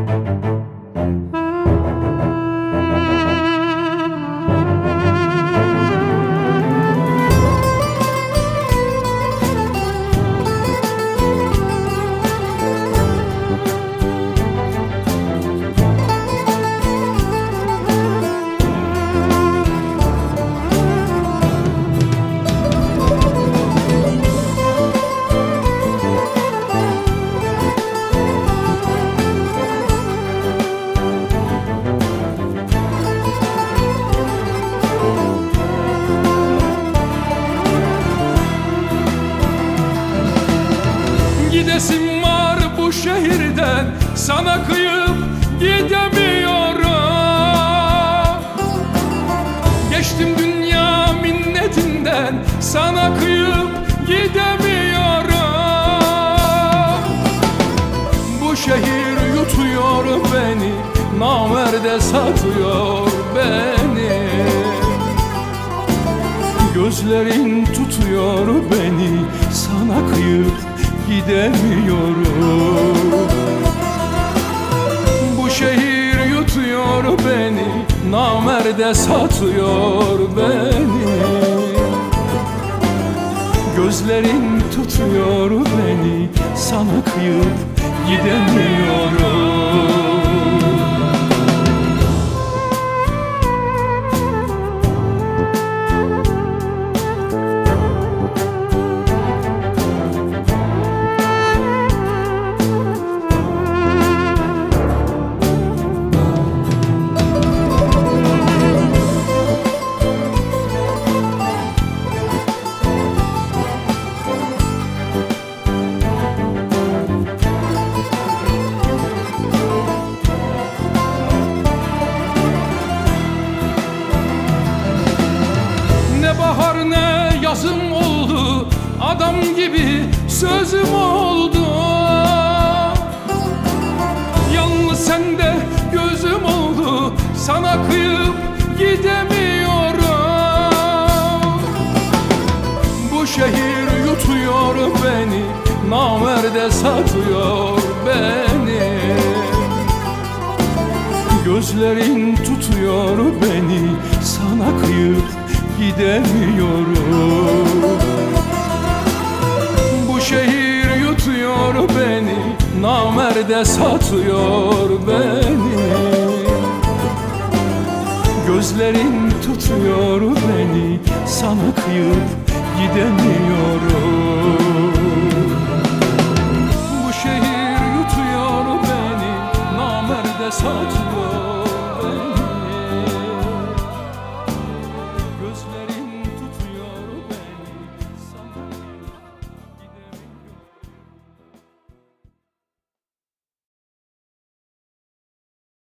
Gidesim var bu şehirden, sana kıyıp gidemiyorum. Geçtim dünya minnetinden, sana kıyıp gidemiyorum. Bu şehir yutuyor beni, namerde satıyor beni. Gözlerin tutuyor beni, sana kıyıp gidemiyorum. Bu şehir yutuyor beni, namerde satıyor beni. Gözlerin tutuyor beni, sana kıyıp gidemiyorum. Ne bahar ne yazım oldu, adam gibi sözüm oldu. Yalnız sende gözüm oldu, sana kıyıp gidemiyorum. Bu şehir yutuyor beni, namerde satıyor beni. Gözlerin tutuyor beni, sana kıyıp gidemiyorum. Bu şehir yutuyor beni, namerde satıyor beni. Gözlerin tutuyor beni, sana kıyıp gidemiyorum. Bu şehir yutuyor beni, namerde satıyor